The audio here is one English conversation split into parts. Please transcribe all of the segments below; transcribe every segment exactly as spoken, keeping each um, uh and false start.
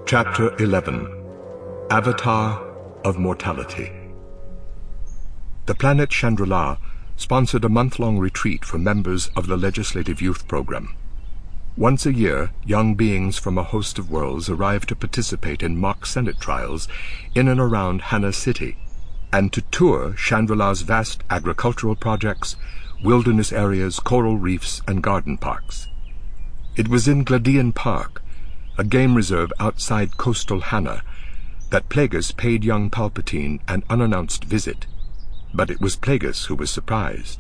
Chapter eleven. Avatar of Mortality. The planet Chandrila sponsored a month-long retreat for members of the Legislative Youth Program. Once a year, young beings from a host of worlds arrive to participate in mock Senate trials in and around Hana City, and to tour Chandrila's vast agricultural projects, wilderness areas, coral reefs, and garden parks. It was in Gladian Park, a game reserve outside coastal Hana, that Plagueis paid young Palpatine an unannounced visit. But it was Plagueis who was surprised.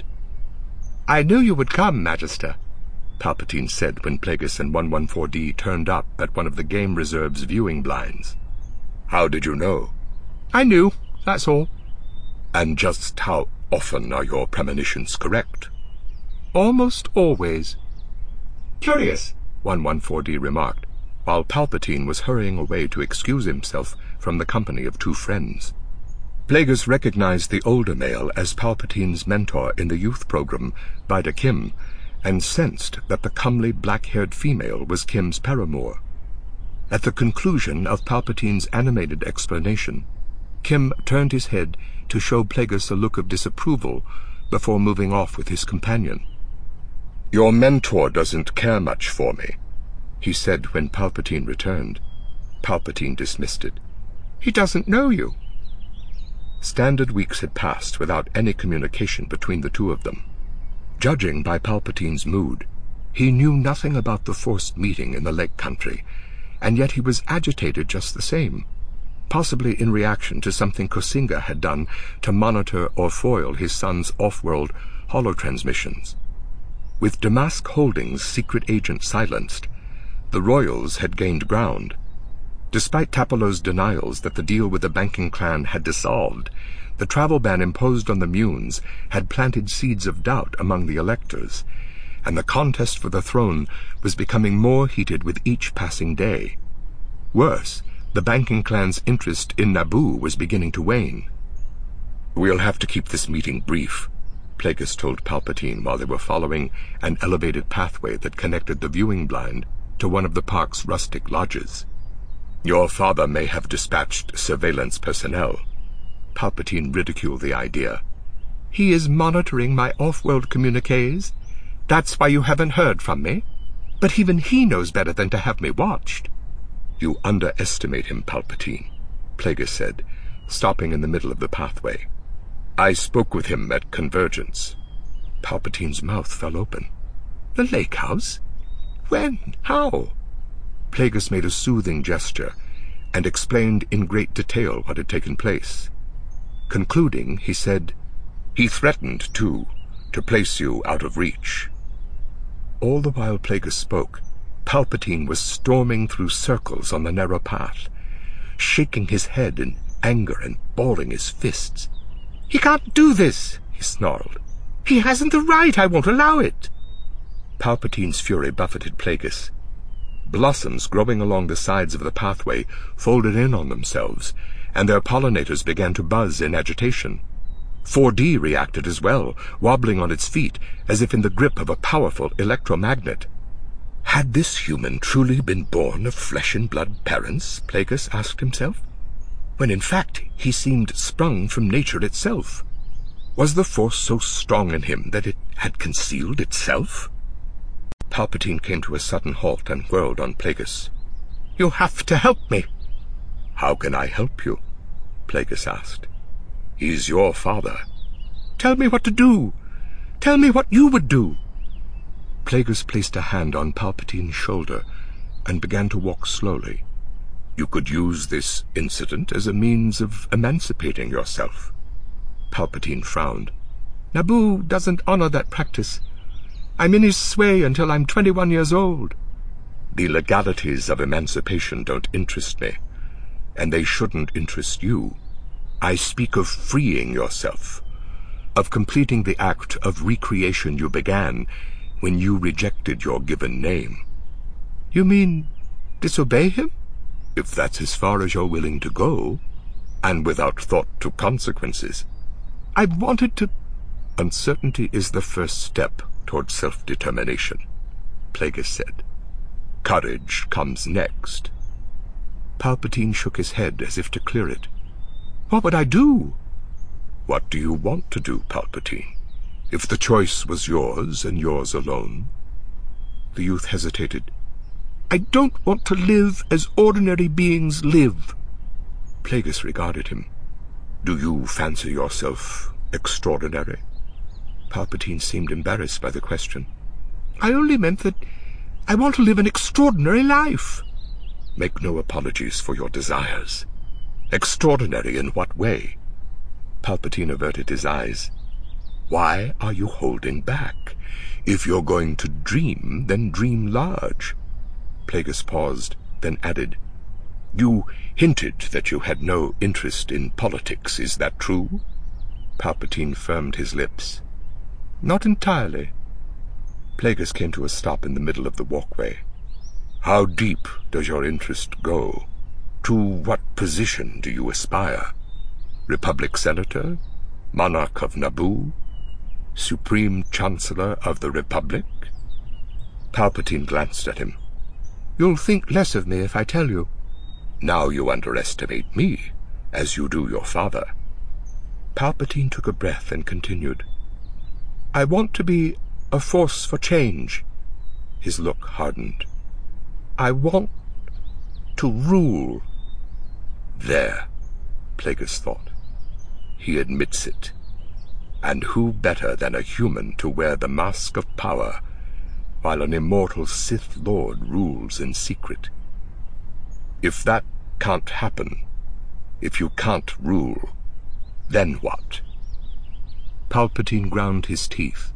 "I knew you would come, Magister," Palpatine said when Plagueis and one fourteen D turned up at one of the game reserve's viewing blinds. "How did you know?" "I knew, that's all." "And just how often are your premonitions correct?" "Almost always." "Curious," one fourteen D remarked, while Palpatine was hurrying away to excuse himself from the company of two friends. Plagueis recognized the older male as Palpatine's mentor in the youth program, Vida Kim, and sensed that the comely black-haired female was Kim's paramour. At the conclusion of Palpatine's animated explanation, Kim turned his head to show Plagueis a look of disapproval before moving off with his companion. "Your mentor doesn't care much for me," he said when Palpatine returned. Palpatine dismissed it. "He doesn't know you." Standard weeks had passed without any communication between the two of them. Judging by Palpatine's mood, he knew nothing about the forced meeting in the Lake Country, and yet he was agitated just the same, possibly in reaction to something Kosinga had done to monitor or foil his son's off-world holotransmissions. With Damask Holdings' secret agent silenced, the Royals had gained ground. Despite Tapolo's denials that the deal with the banking clan had dissolved, the travel ban imposed on the Munes had planted seeds of doubt among the electors, and the contest for the throne was becoming more heated with each passing day. Worse, the banking clan's interest in Naboo was beginning to wane. "We'll have to keep this meeting brief," Plagueis told Palpatine while they were following an elevated pathway that connected the viewing blind to one of the park's rustic lodges. "Your father may have dispatched surveillance personnel." Palpatine ridiculed the idea. "He is monitoring my off-world communiques. That's why you haven't heard from me. But even he knows better than to have me watched." "You underestimate him, Palpatine," Plagueis said, stopping in the middle of the pathway. "I spoke with him at Convergence." Palpatine's mouth fell open. "The Lake House? When? How?" Plagueis made a soothing gesture and explained in great detail what had taken place. Concluding, he said, "He threatened, too, to place you out of reach." All the while Plagueis spoke, Palpatine was storming through circles on the narrow path, shaking his head in anger and balling his fists. "He can't do this," he snarled. "He hasn't the right. I won't allow it." Palpatine's fury buffeted Plagueis. Blossoms growing along the sides of the pathway folded in on themselves, and their pollinators began to buzz in agitation. four D reacted as well, wobbling on its feet as if in the grip of a powerful electromagnet. Had this human truly been born of flesh-and-blood parents, Plagueis asked himself, when in fact he seemed sprung from nature itself? Was the force so strong in him that it had concealed itself? Palpatine came to a sudden halt and whirled on Plagueis. "You have to help me." "How can I help you?" Plagueis asked. "He's your father." "Tell me what to do. Tell me what you would do." Plagueis placed a hand on Palpatine's shoulder and began to walk slowly. "You could use this incident as a means of emancipating yourself." Palpatine frowned. "Naboo doesn't honor that practice. I'm in his sway until I'm twenty-one years old." "The legalities of emancipation don't interest me, and they shouldn't interest you. I speak of freeing yourself, of completing the act of recreation you began when you rejected your given name." "You mean disobey him?" "If that's as far as you're willing to go, and without thought to consequences." "I wanted to—" "Uncertainty is the first step toward self-determination," Plagueis said. "Courage comes next." Palpatine shook his head as if to clear it. "What would I do?" "What do you want to do, Palpatine? If the choice was yours and yours alone?" The youth hesitated. "I don't want to live as ordinary beings live." Plagueis regarded him. "Do you fancy yourself extraordinary?" Palpatine seemed embarrassed by the question. "I only meant that I want to live an extraordinary life." "Make no apologies for your desires. Extraordinary in what way?" Palpatine averted his eyes. "Why are you holding back? If you're going to dream, then dream large." Plagueis paused, then added, "You hinted that you had no interest in politics. Is that true?" Palpatine firmed his lips. "Not entirely." Plagueis came to a stop in the middle of the walkway. "How deep does your interest go? To what position do you aspire? Republic Senator? Monarch of Naboo? Supreme Chancellor of the Republic?" Palpatine glanced at him. "You'll think less of me if I tell you." "Now you underestimate me, as you do your father." Palpatine took a breath and continued. "I want to be a force for change." His look hardened. "I want to rule." "There," Plagueis thought. "He admits it. And who better than a human to wear the mask of power while an immortal Sith Lord rules in secret? If that can't happen, if you can't rule, then what?" Palpatine ground his teeth.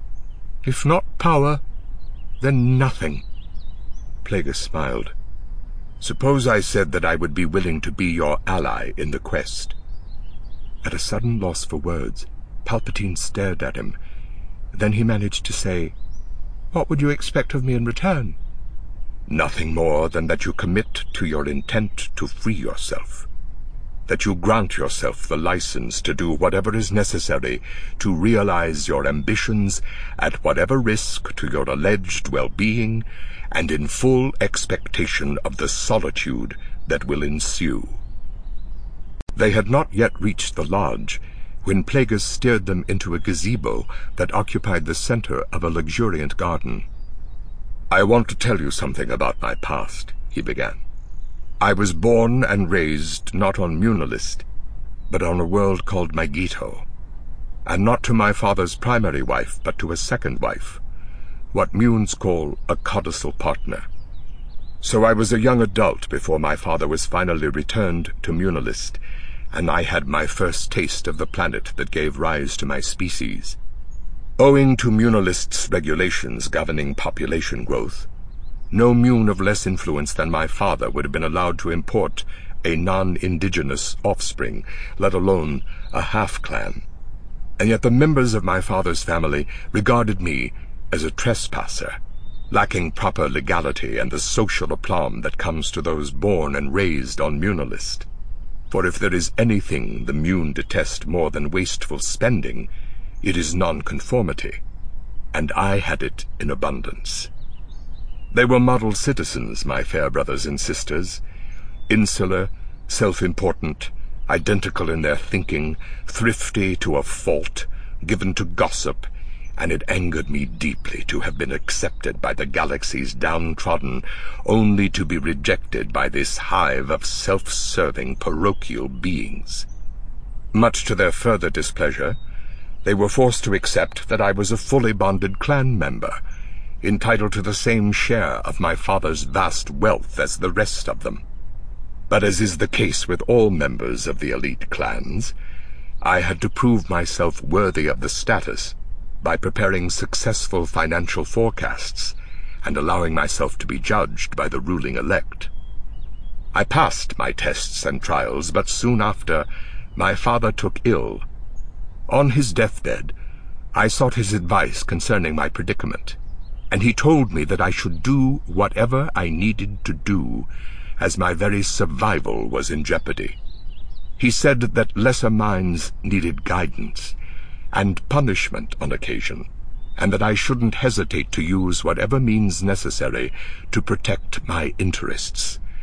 "If not power, then nothing." Plagueis smiled. "Suppose I said that I would be willing to be your ally in the quest?" At a sudden loss for words, Palpatine stared at him. Then he managed to say, "What would you expect of me in return?" "Nothing more than that you commit to your intent to free yourself. That you grant yourself the license to do whatever is necessary to realize your ambitions at whatever risk to your alleged well-being and in full expectation of the solitude that will ensue." They had not yet reached the lodge when Plagueis steered them into a gazebo that occupied the center of a luxuriant garden. "I want to tell you something about my past," he began. "I was born and raised not on Munilist, but on a world called Magito, and not to my father's primary wife, but to a second wife, what Munes call a codicil partner. So I was a young adult before my father was finally returned to Munilist, and I had my first taste of the planet that gave rise to my species. Owing to Munilist's regulations governing population growth, no Mune of less influence than my father would have been allowed to import a non-indigenous offspring, let alone a half-clan. And yet the members of my father's family regarded me as a trespasser, lacking proper legality and the social aplomb that comes to those born and raised on Munilist. For if there is anything the Mune detest more than wasteful spending, it is nonconformity, and I had it in abundance. They were model citizens, my fair brothers and sisters, insular, self-important, identical in their thinking, thrifty to a fault, given to gossip, and it angered me deeply to have been accepted by the galaxy's downtrodden, only to be rejected by this hive of self-serving parochial beings. Much to their further displeasure, they were forced to accept that I was a fully bonded clan member, entitled to the same share of my father's vast wealth as the rest of them. But as is the case with all members of the elite clans, I had to prove myself worthy of the status by preparing successful financial forecasts and allowing myself to be judged by the ruling elect. I passed my tests and trials, but soon after, my father took ill. On his deathbed, I sought his advice concerning my predicament, and he told me that I should do whatever I needed to do, as my very survival was in jeopardy. He said that lesser minds needed guidance and punishment on occasion, and that I shouldn't hesitate to use whatever means necessary to protect my interests.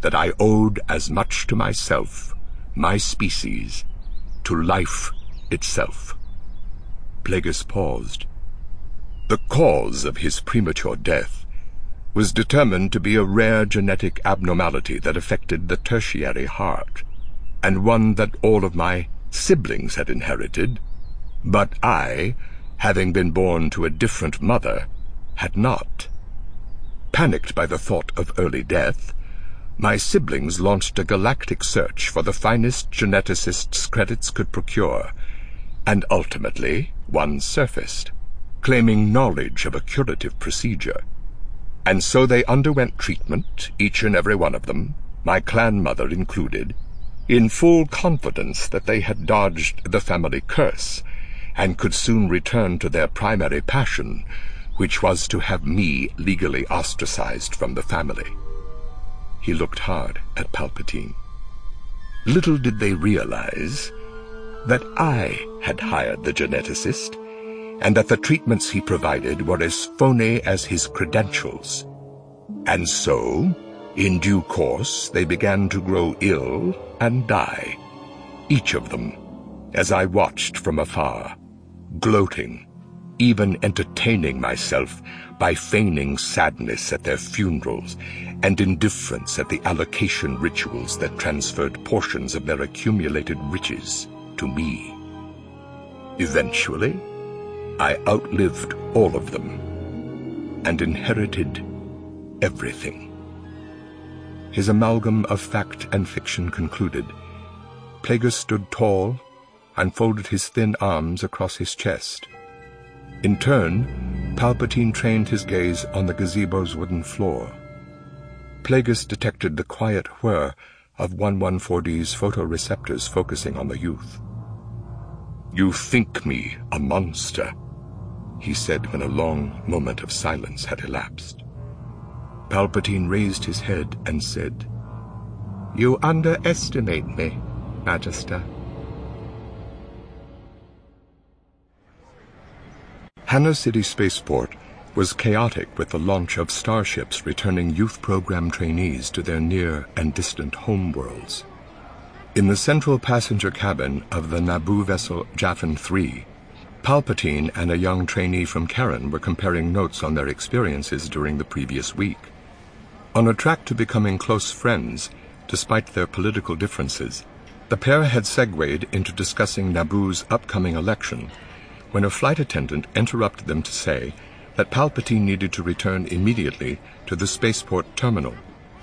that I owed as much to myself, my species, to life itself. Plagueis paused. The cause of his premature death was determined to be a rare genetic abnormality that affected the tertiary heart, and one that all of my siblings had inherited, but I, having been born to a different mother, had not. Panicked by the thought of early death, my siblings launched a galactic search for the finest geneticists credits could procure, and ultimately one surfaced, claiming knowledge of a curative procedure. And so they underwent treatment, each and every one of them, my clan mother included, in full confidence that they had dodged the family curse, and could soon return to their primary passion, which was to have me legally ostracized from the family. He looked hard at Palpatine. Little did they realize that I had hired the geneticist, and that the treatments he provided were as phony as his credentials. And so, in due course, they began to grow ill and die, each of them, as I watched from afar, gloating, even entertaining myself by feigning sadness at their funerals and indifference at the allocation rituals that transferred portions of their accumulated riches to me. Eventually, I outlived all of them and inherited everything. His amalgam of fact and fiction concluded, Plagueis stood tall and folded his thin arms across his chest. In turn, Palpatine trained his gaze on the gazebo's wooden floor. Plagueis detected the quiet whir of one fourteen D's photoreceptors focusing on the youth. "You think me a monster," he said when a long moment of silence had elapsed. Palpatine raised his head and said, "You underestimate me, Magister." Hana City Spaceport was chaotic with the launch of starships returning youth program trainees to their near and distant homeworlds. In the central passenger cabin of the Naboo vessel Jaffin three, Palpatine and a young trainee from Karen were comparing notes on their experiences during the previous week. On a track to becoming close friends, despite their political differences, the pair had segued into discussing Naboo's upcoming election, when a flight attendant interrupted them to say that Palpatine needed to return immediately to the spaceport terminal.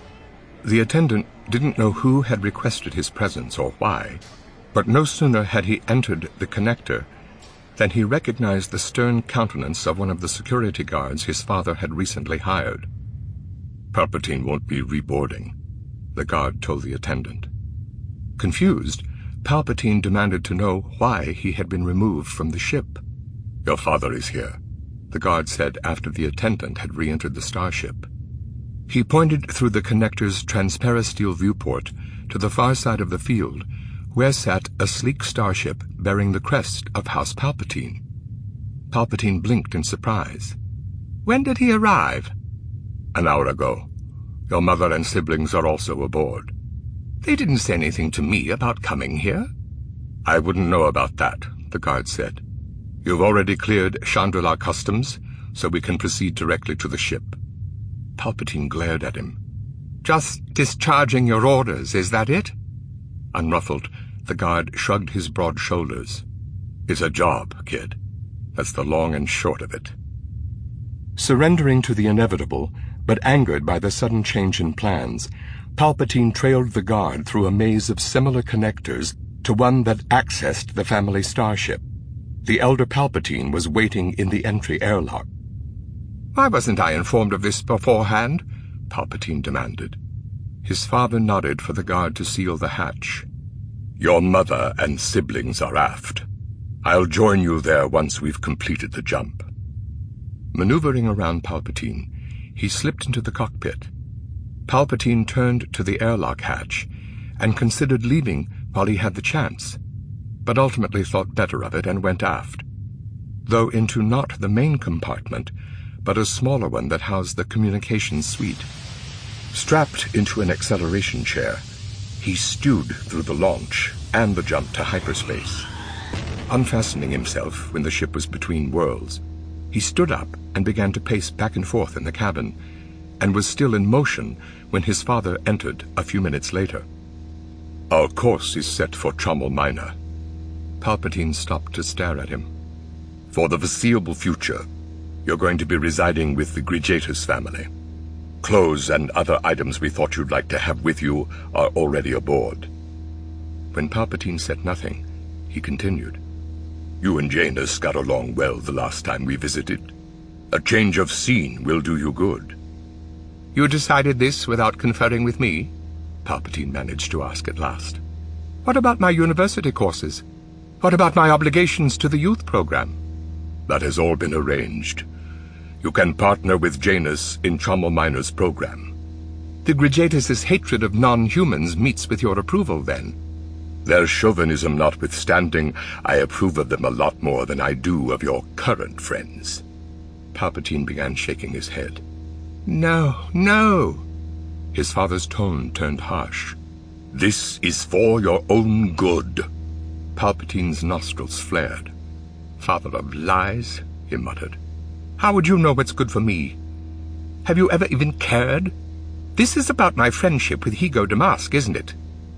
The attendant didn't know who had requested his presence or why, but no sooner had he entered the connector than he recognized the stern countenance of one of the security guards his father had recently hired. "Palpatine won't be reboarding," the guard told the attendant. Confused, Palpatine demanded to know why he had been removed from the ship. "Your father is here," the guard said after the attendant had re-entered the starship. He pointed through the connector's transparasteel viewport to the far side of the field, where sat a sleek starship bearing the crest of House Palpatine. Palpatine blinked in surprise. "When did he arrive?" "An hour ago. Your mother and siblings are also aboard." "They didn't say anything to me about coming here." "I wouldn't know about that," the guard said. "You've already cleared Chandrila customs, so we can proceed directly to the ship." Palpatine glared at him. "Just discharging your orders, is that it?" Unruffled, the guard shrugged his broad shoulders. "It's a job, kid. That's the long and short of it." Surrendering to the inevitable, but angered by the sudden change in plans, Palpatine trailed the guard through a maze of similar connectors to one that accessed the family starship. The elder Palpatine was waiting in the entry airlock. "Why wasn't I informed of this beforehand?" Palpatine demanded. His father nodded for the guard to seal the hatch. "Your mother and siblings are aft. I'll join you there once we've completed the jump." Maneuvering around Palpatine, he slipped into the cockpit. Palpatine turned to the airlock hatch and considered leaving while he had the chance, but ultimately thought better of it and went aft, though into not the main compartment, but a smaller one that housed the communications suite. Strapped into an acceleration chair, he stewed through the launch and the jump to hyperspace. Unfastening himself when the ship was between worlds, he stood up and began to pace back and forth in the cabin, and was still in motion when his father entered a few minutes later. "Our course is set for Chommel Minor." Palpatine stopped to stare at him. "For the foreseeable future, you're going to be residing with the Grijatus family. Clothes and other items we thought you'd like to have with you are already aboard." When Palpatine said nothing, he continued, "You and Janus got along well the last time we visited. A change of scene will do you good." "You decided this without conferring with me?" Palpatine managed to ask at last. "What about my university courses? What about my obligations to the youth program?" "That has all been arranged. You can partner with Janus in Chommel Minor's program." "The Grijatus' hatred of non-humans meets with your approval, then?" "Their chauvinism notwithstanding, I approve of them a lot more than I do of your current friends." Palpatine began shaking his head. "No, no." His father's tone turned harsh. "This is for your own good." Palpatine's nostrils flared. "Father of lies," he muttered. "How would you know what's good for me? Have you ever even cared? This is about my friendship with Higo Damask, isn't it?"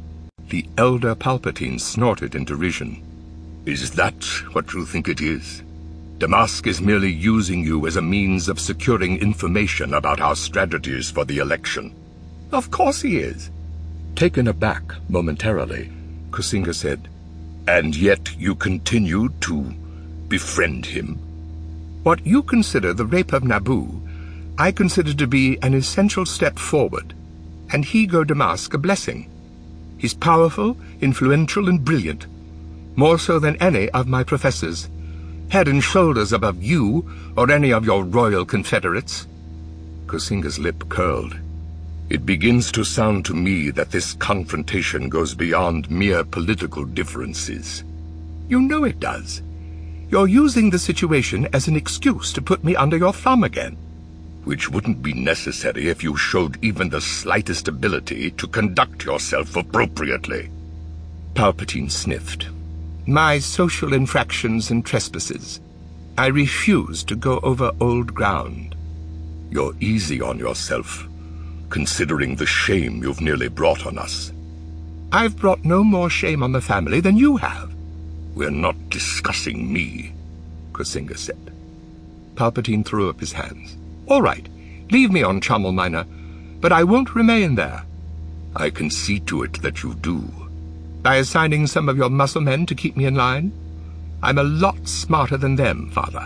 The elder Palpatine snorted in derision. "Is that what you think it is? Damask is merely using you as a means of securing information about our strategies for the election." "Of course he is." Taken aback momentarily, Kosinga said, "And yet you continue to befriend him?" "What you consider the rape of Naboo, I consider to be an essential step forward, and Higo Damask a blessing. He's powerful, influential, and brilliant, more so than any of my professors, head and shoulders above you or any of your royal confederates." Kosinga's lip curled. "It begins to sound to me that this confrontation goes beyond mere political differences." "You know it does. You're using the situation as an excuse to put me under your thumb again." "Which wouldn't be necessary if you showed even the slightest ability to conduct yourself appropriately." Palpatine sniffed. "My social infractions and trespasses. I refuse to go over old ground." "You're easy on yourself, considering the shame you've nearly brought on us." "I've brought no more shame on the family than you have." "We're not discussing me," Kosinga said. Palpatine threw up his hands. "All right, leave me on Chommel Minor, but I won't remain there." "I can see to it that you do." "By assigning some of your muscle men to keep me in line? I'm a lot smarter than them, Father."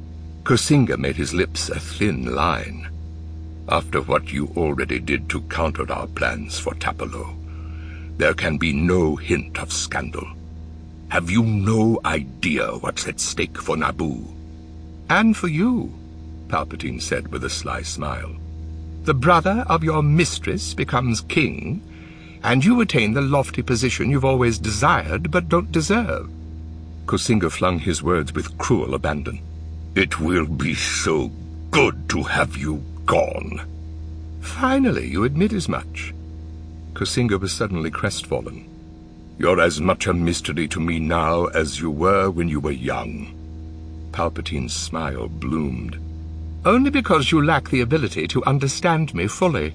Kosinga made his lips a thin line. "After what you already did to counter our plans for Tapalo, there can be no hint of scandal. Have you no idea what's at stake for Naboo?" "And for you," Palpatine said with a sly smile. "The brother of your mistress becomes king, and you attain the lofty position you've always desired but don't deserve." Kosinga flung his words with cruel abandon. "It will be so good to have you gone." "Finally, you admit as much." Kosinga was suddenly crestfallen. "You're as much a mystery to me now as you were when you were young." Palpatine's smile bloomed. "Only because you lack the ability to understand me fully."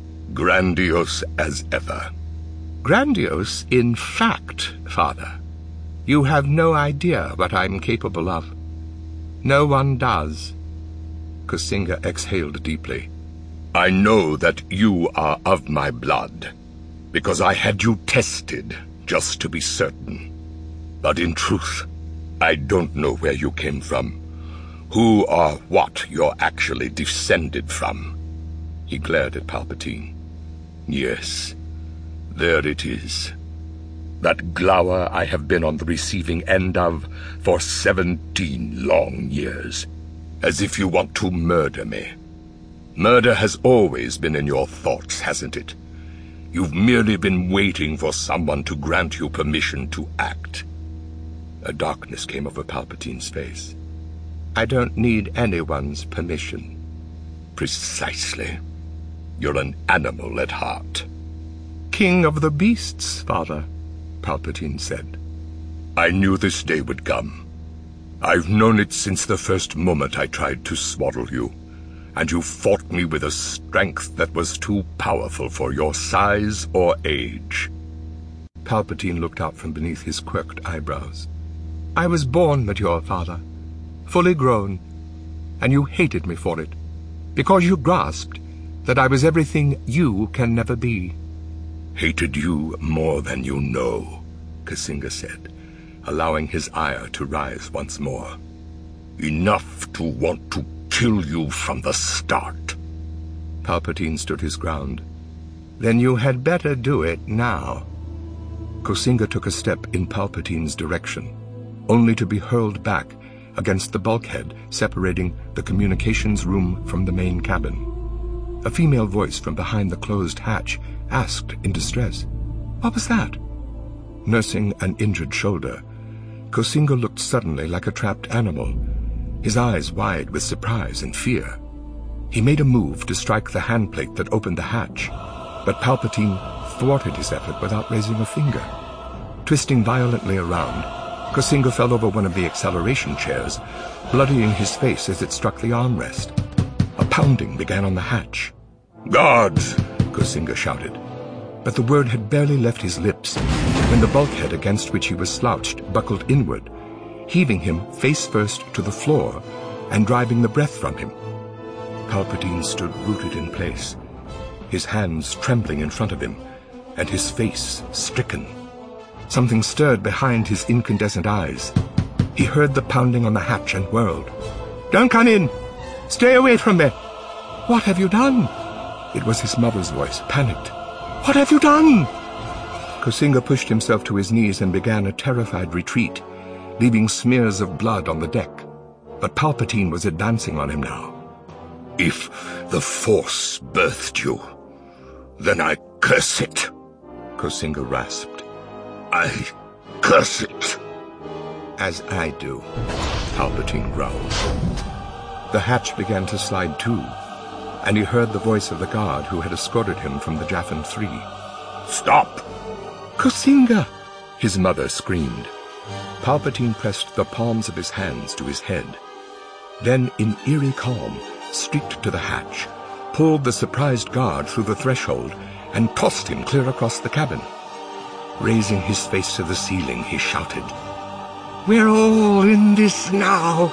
"Grandiose as ever." "Grandiose in fact, Father. You have no idea what I'm capable of. No one does." Kosinga exhaled deeply. "I know that you are of my blood, because I had you tested just to be certain. But in truth, I don't know where you came from, who or what you're actually descended from." He glared at Palpatine. "Yes, there it is. That glower I have been on the receiving end of for seventeen long years, as if you want to murder me. Murder has always been in your thoughts, hasn't it? You've merely been waiting for someone to grant you permission to act." A darkness came over Palpatine's face. "I don't need anyone's permission." "Precisely. You're an animal at heart. King of the beasts, Father, Palpatine said. I knew this day would come. I've known it since the first moment I tried to swaddle you, and you fought me with a strength that was too powerful for your size or age. Palpatine looked out from beneath his quirked eyebrows. I was born mature, Father, fully grown, and you hated me for it, because you grasped that I was everything you can never be. Hated you more than you know, Kasinga said, allowing his ire to rise once more. Enough to want to kill you from the start. Palpatine stood his ground. Then you had better do it now. Kasinga took a step in Palpatine's direction, only to be hurled back against the bulkhead separating the communications room from the main cabin. A female voice from behind the closed hatch asked in distress, "What was that?" Nursing an injured shoulder, Kasinga looked suddenly like a trapped animal, his eyes wide with surprise and fear. He made a move to strike the handplate that opened the hatch, but Palpatine thwarted his effort without raising a finger. Twisting violently around, Kasinga fell over one of the acceleration chairs, bloodying his face as it struck the armrest. A pounding began on the hatch. "Guards!" Kasinga shouted. But the word had barely left his lips when the bulkhead against which he was slouched buckled inward, heaving him face first to the floor and driving the breath from him. Palpatine stood rooted in place, his hands trembling in front of him, and his face stricken. Something stirred behind his incandescent eyes. He heard the pounding on the hatch and whirled. "Don't come in! Stay away from me! What have you done?" It was his mother's voice, panicked. "What have you done?" Kasinga pushed himself to his knees and began a terrified retreat, leaving smears of blood on the deck. But Palpatine was advancing on him now. "If the Force birthed you, then I curse it," Kasinga rasped. "I curse it." "As I do," Palpatine growled. The hatch began to slide too, and he heard the voice of the guard who had escorted him from the Jaffin three. "Stop!" "Kasinga!" his mother screamed. Palpatine pressed the palms of his hands to his head. Then, in eerie calm, streaked to the hatch, pulled the surprised guard through the threshold, and tossed him clear across the cabin. Raising his face to the ceiling, he shouted, "We're all in this now!"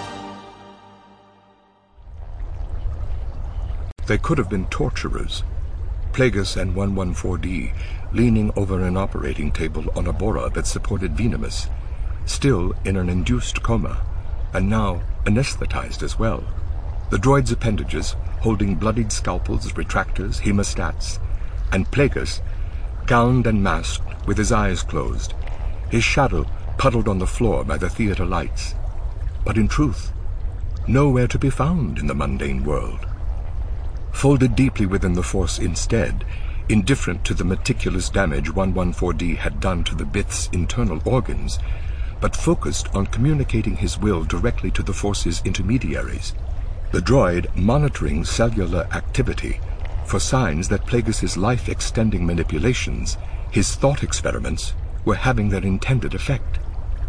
They could have been torturers, Plagueis and one fourteen D leaning over an operating table on a Bora that supported Venemus, still in an induced coma, and now anesthetized as well. The droid's appendages, holding bloodied scalpels, retractors, hemostats, and Plagueis, gowned and masked with his eyes closed, his shadow puddled on the floor by the theater lights, but in truth, nowhere to be found in the mundane world. Folded deeply within the Force instead, indifferent to the meticulous damage one fourteen D had done to the Bith's internal organs, but focused on communicating his will directly to the Force's intermediaries, the droid monitoring cellular activity for signs that Plagueis' life-extending manipulations, his thought experiments, were having their intended effect.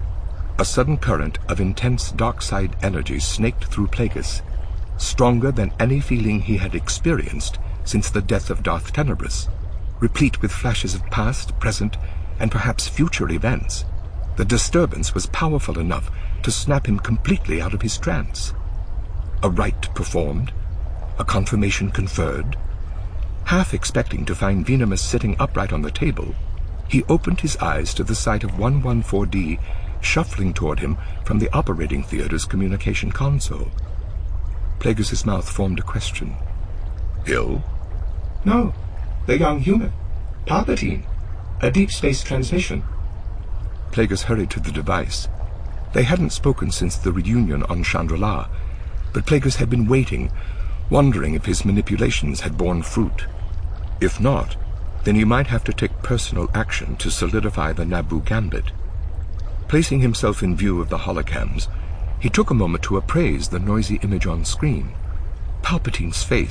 A sudden current of intense dark side energy snaked through Plagueis, stronger than any feeling he had experienced since the death of Darth Tenebrous, replete with flashes of past, present, and perhaps future events. The disturbance was powerful enough to snap him completely out of his trance. A rite performed, a confirmation conferred. Half expecting to find Venemus sitting upright on the table, he opened his eyes to the sight of one fourteen D shuffling toward him from the operating theater's communication console. Plagueis' mouth formed a question. "Ill?" "No, the young human. Palpatine. A deep space transmission." Plagueis hurried to the device. They hadn't spoken since the reunion on Chandrila, but Plagueis had been waiting, wondering if his manipulations had borne fruit. If not, then he might have to take personal action to solidify the Naboo gambit. Placing himself in view of the holocams, he took a moment to appraise the noisy image on screen. Palpatine's face,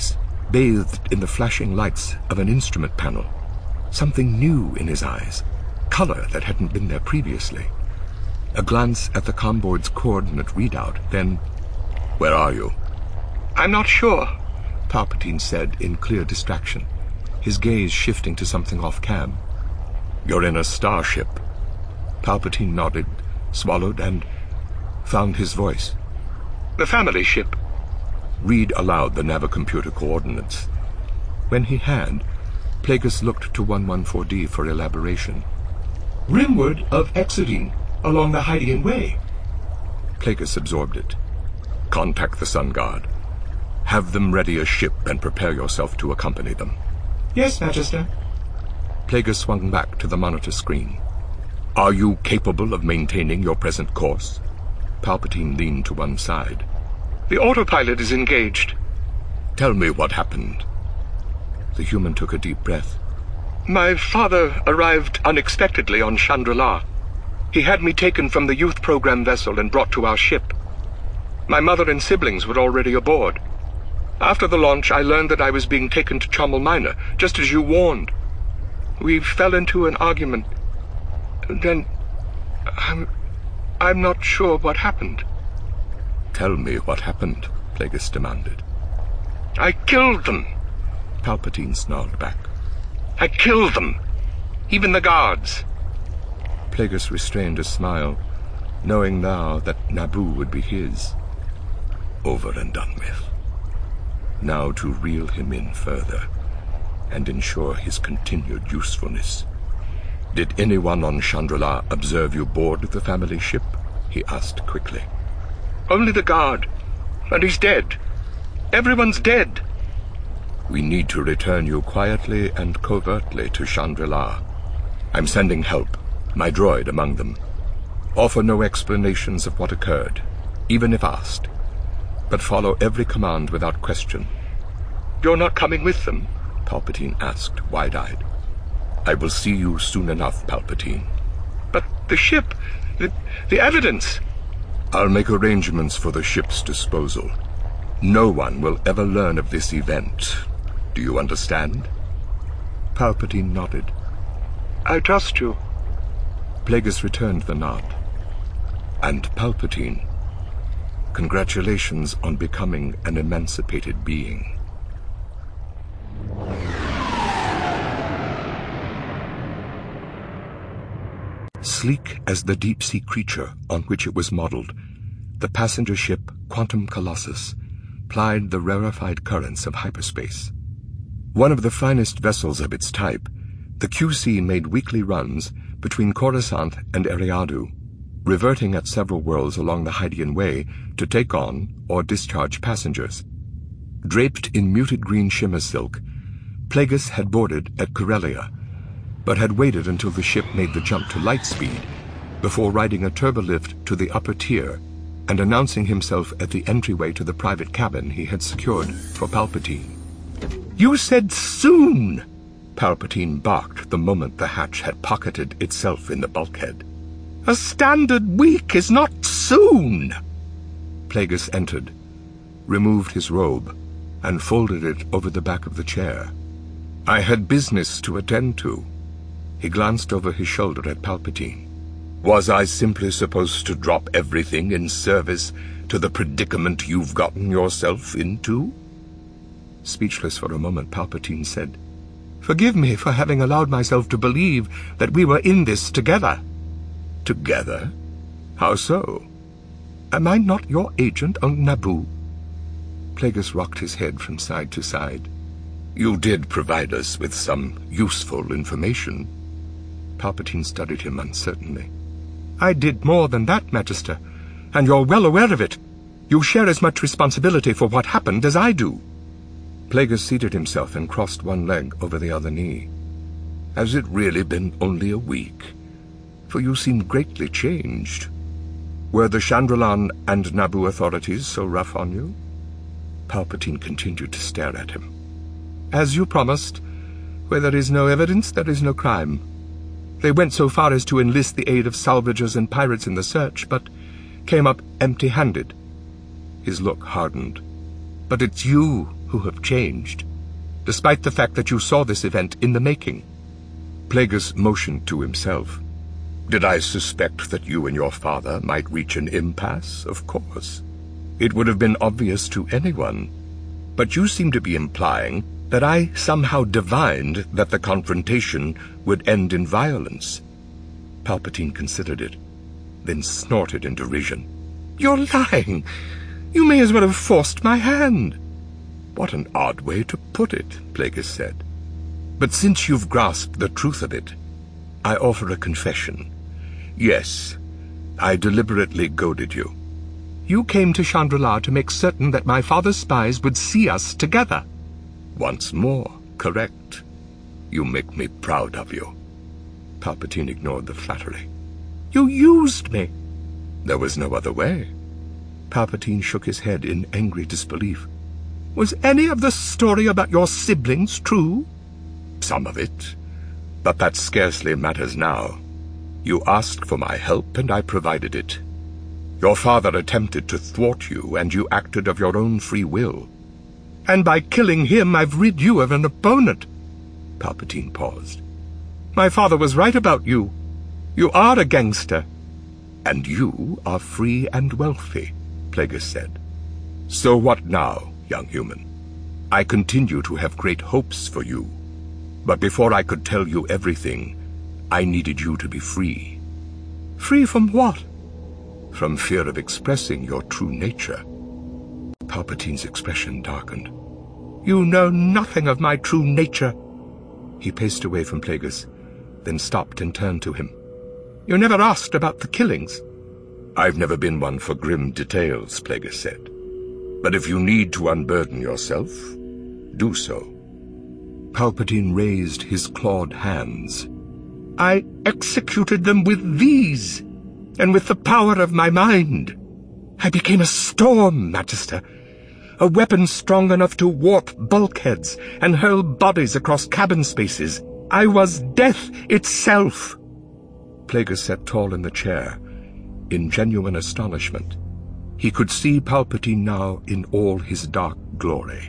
bathed in the flashing lights of an instrument panel. Something new in his eyes, color that hadn't been there previously. A glance at the comboard's coordinate readout, then, "Where are you?" "I'm not sure," Palpatine said in clear distraction, his gaze shifting to something off-cam. "You're in a starship." Palpatine nodded, swallowed, and found his voice. "The family ship." Read aloud the navicomputer coordinates. When he had, Plagueis looked to one fourteen D for elaboration. "Rimward of Exodine, along the Hydian Way." Plagueis absorbed it. "Contact the Sun Guard. Have them ready a ship and prepare yourself to accompany them." "Yes, Magister." Plagueis swung back to the monitor screen. "Are you capable of maintaining your present course?" Palpatine leaned to one side. "The autopilot is engaged." "Tell me what happened." The human took a deep breath. "My father arrived unexpectedly on Chandra-La. He had me taken from the youth program vessel and brought to our ship. My mother and siblings were already aboard. After the launch, I learned that I was being taken to Chomel Minor, just as you warned. We fell into an argument. Then, I'm... I'm not sure what happened." "Tell me what happened," Plagueis demanded. "I killed them," Palpatine snarled back. "I killed them. Even the guards." Plagueis restrained a smile, knowing now that Naboo would be his. Over and done with. Now to reel him in further and ensure his continued usefulness. "Did anyone on Chandra-La observe you board the family ship?" he asked quickly. "Only the guard, and he's dead. Everyone's dead." "We need to return you quietly and covertly to Chandra-La. I'm sending help, my droid among them. Offer no explanations of what occurred, even if asked, but follow every command without question." "You're not coming with them?" Palpatine asked, wide-eyed. "I will see you soon enough, Palpatine." "But the ship, the, the evidence..." "I'll make arrangements for the ship's disposal. No one will ever learn of this event. Do you understand?" Palpatine nodded. "I trust you." Plagueis returned the nod. "And Palpatine, congratulations on becoming an emancipated being." Sleek as the deep-sea creature on which it was modeled, the passenger ship Quantum Colossus plied the rarefied currents of hyperspace. One of the finest vessels of its type, the Q C made weekly runs between Coruscant and Eriadu, reverting at several worlds along the Hydian Way to take on or discharge passengers. Draped in muted green shimmer silk, Plagueis had boarded at Corellia, but had waited until the ship made the jump to light speed before riding a turbolift to the upper tier and announcing himself at the entryway to the private cabin he had secured for Palpatine. "You said soon!" Palpatine barked the moment the hatch had pocketed itself in the bulkhead. "A standard week is not soon!" Plagueis entered, removed his robe, and folded it over the back of the chair. "I had business to attend to." He glanced over his shoulder at Palpatine. "Was I simply supposed to drop everything in service to the predicament you've gotten yourself into?" Speechless for a moment, Palpatine said, "Forgive me for having allowed myself to believe that we were in this together." "Together? How so?" "Am I not your agent on Naboo?" Plagueis rocked his head from side to side. "You did provide us with some useful information." Palpatine studied him uncertainly. "I did more than that, Magister, and you're well aware of it. You share as much responsibility for what happened as I do." Plagueis seated himself and crossed one leg over the other knee. "Has it really been only a week? For you seem greatly changed. Were the Chandra-La and Naboo authorities so rough on you?" Palpatine continued to stare at him. "As you promised, where there is no evidence, there is no crime. They went so far as to enlist the aid of salvagers and pirates in the search, but came up empty-handed." His look hardened. "But it's you who have changed." despite the fact that you saw this event in the making. Plagueis motioned to himself. Did I suspect that you and your father might reach an impasse? Of course. It would have been obvious to anyone. But you seem to be implying that I somehow divined that the confrontation would end in violence. Palpatine considered it, then snorted in derision. You're lying! You may as well have forced my hand. What an odd way to put it, Plagueis said. But since you've grasped the truth of it, I offer a confession. Yes, I deliberately goaded you. You came to Chandrila to make certain that my father's spies would see us together. Once more, correct. You make me proud of you. Palpatine ignored the flattery. You used me. There was no other way. Palpatine shook his head in angry disbelief. Was any of the story about your siblings true? Some of it, but that scarcely matters now. You asked for my help, and I provided it. Your father attempted to thwart you, and you acted of your own free will. And by killing him, I've rid you of an opponent. Palpatine paused. My father was right about you. You are a gangster. And you are free and wealthy, Plagueis said. So what now, young human? I continue to have great hopes for you. But before I could tell you everything, I needed you to be free. Free from what? From fear of expressing your true nature. Palpatine's expression darkened. You know nothing of my true nature. He paced away from Plagueis, then stopped and turned to him. You never asked about the killings. I've never been one for grim details, Plagueis said. But if you need to unburden yourself, do so. Palpatine raised his clawed hands. I executed them with these, and with the power of my mind. I became a storm, Magister, a weapon strong enough to warp bulkheads and hurl bodies across cabin spaces. I was death itself. Plagueis sat tall in the chair, in genuine astonishment. He could see Palpatine now in all his dark glory.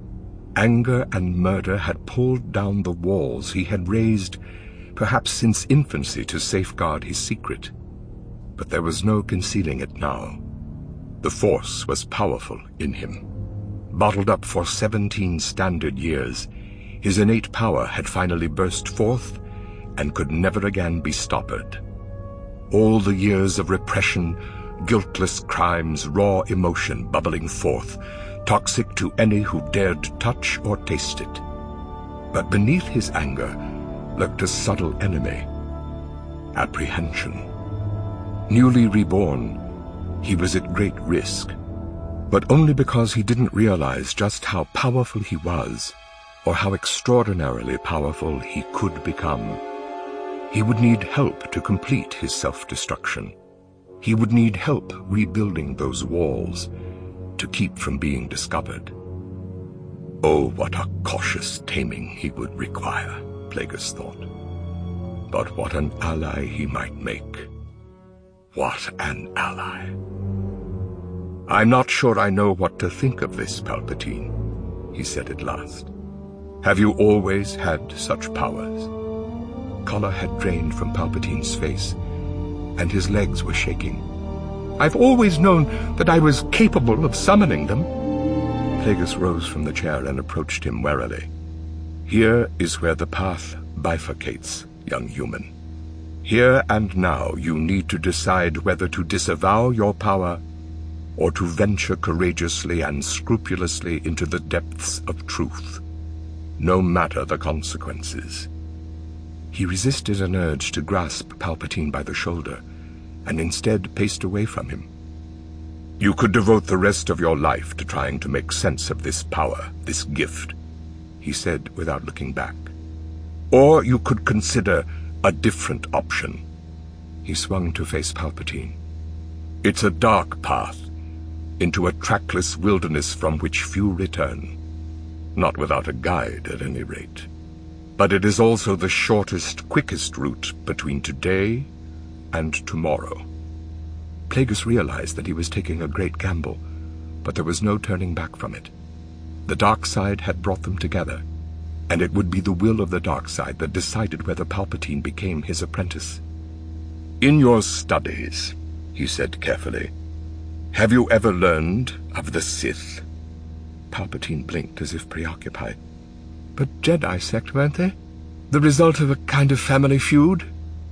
Anger and murder had pulled down the walls he had raised, perhaps since infancy, to safeguard his secret. But there was no concealing it now. The Force was powerful in him. Bottled up for seventeen standard years, his innate power had finally burst forth and could never again be stoppered. All the years of repression, guiltless crimes, raw emotion bubbling forth, toxic to any who dared touch or taste it. But beneath his anger lurked a subtle enemy: apprehension. Newly reborn, he was at great risk, but only because he didn't realize just how powerful he was, or how extraordinarily powerful he could become. He would need help to complete his self-destruction. He would need help rebuilding those walls to keep from being discovered. Oh, what a cautious taming he would require, Plagueis thought. But what an ally he might make. What an ally. I'm not sure I know what to think of this, Palpatine, he said at last. Have you always had such powers? Color had drained from Palpatine's face, and his legs were shaking. I've always known that I was capable of summoning them. Plagueis rose from the chair and approached him warily. Here is where the path bifurcates, young human. Here and now you need to decide whether to disavow your power or to venture courageously and scrupulously into the depths of truth, no matter the consequences. He resisted an urge to grasp Palpatine by the shoulder, and instead paced away from him. You could devote the rest of your life to trying to make sense of this power, this gift, he said without looking back. Or you could consider a different option. He swung to face Palpatine. It's a dark path, into a trackless wilderness from which few return. Not without a guide, at any rate. But it is also the shortest, quickest route between today and tomorrow. Plagueis realized that he was taking a great gamble, but there was no turning back from it. The dark side had brought them together, and it would be the will of the dark side that decided whether Palpatine became his apprentice. In your studies, he said carefully, have you ever learned of the Sith? Palpatine blinked as if preoccupied. But Jedi sect, weren't they? The result of a kind of family feud?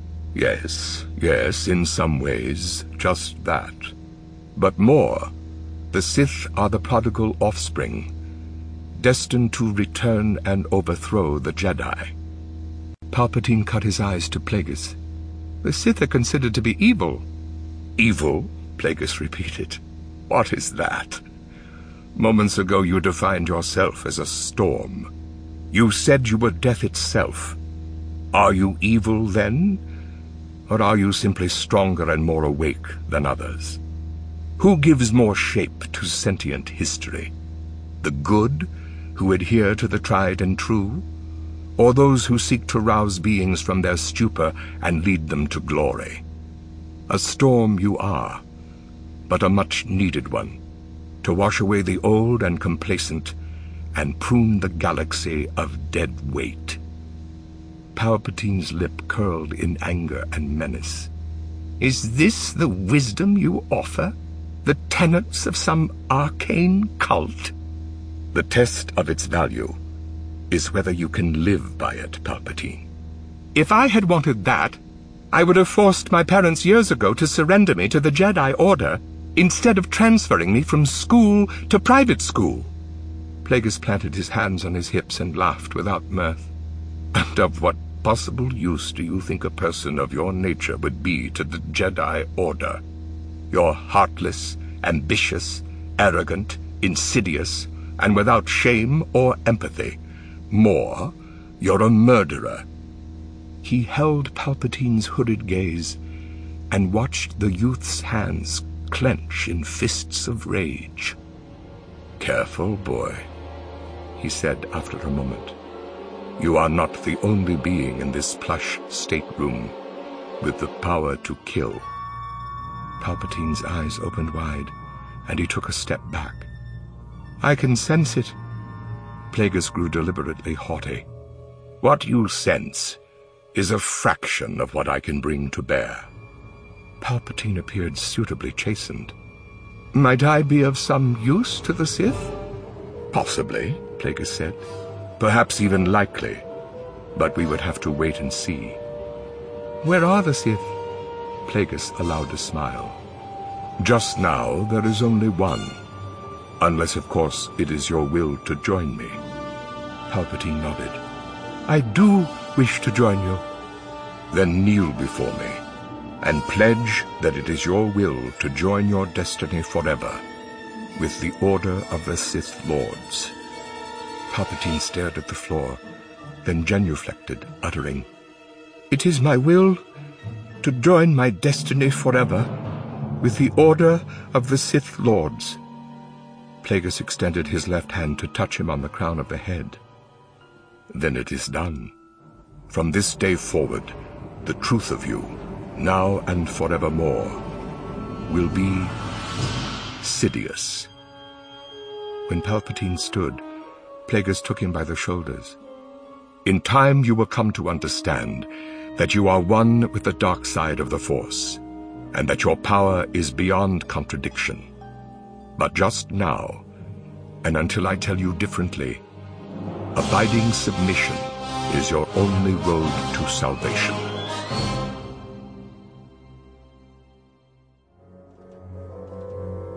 Yes, yes, in some ways, just that. But more, the Sith are the prodigal offspring, destined to return and overthrow the Jedi. Palpatine cut his eyes to Plagueis. The Sith are considered to be evil. Evil? Plagueis repeated. What is that? Moments ago you defined yourself as a storm. You said you were death itself. Are you evil then? Or are you simply stronger and more awake than others? Who gives more shape to sentient history? The good, who adhere to the tried and true? Or those who seek to rouse beings from their stupor and lead them to glory? A storm you are, but a much-needed one, to wash away the old and complacent and prune the galaxy of dead weight. Palpatine's lip curled in anger and menace. Is this the wisdom you offer? The tenets of some arcane cult? The test of its value is whether you can live by it, Palpatine. If I had wanted that, I would have forced my parents years ago to surrender me to the Jedi Order instead of transferring me from school to private school. Plagueis planted his hands on his hips and laughed without mirth. And of what possible use do you think a person of your nature would be to the Jedi Order? You're heartless, ambitious, arrogant, insidious, and without shame or empathy. More, you're a murderer. He held Palpatine's hooded gaze and watched the youth's hands clench in fists of rage. Careful, boy, he said after a moment. You are not the only being in this plush stateroom with the power to kill. Palpatine's eyes opened wide, and he took a step back. I can sense it. Plagueis grew deliberately haughty. What you sense is a fraction of what I can bring to bear. Palpatine appeared suitably chastened. Might I be of some use to the Sith? Possibly, Plagueis said. Perhaps even likely. But we would have to wait and see. Where are the Sith? Plagueis allowed a smile. Just now there is only one. Unless, of course, it is your will to join me. Palpatine nodded. I do wish to join you. Then kneel before me, and pledge that it is your will to join your destiny forever with the Order of the Sith Lords. Palpatine stared at the floor, then genuflected, uttering, It is my will to join my destiny forever with the Order of the Sith Lords. Plagueis extended his left hand to touch him on the crown of the head. Then it is done. From this day forward, the truth of you, now and forevermore, will be Sidious. When Palpatine stood, Plagueis took him by the shoulders. In time you will come to understand that you are one with the dark side of the Force, and that your power is beyond contradiction. But just now, and until I tell you differently, abiding submission is your only road to salvation.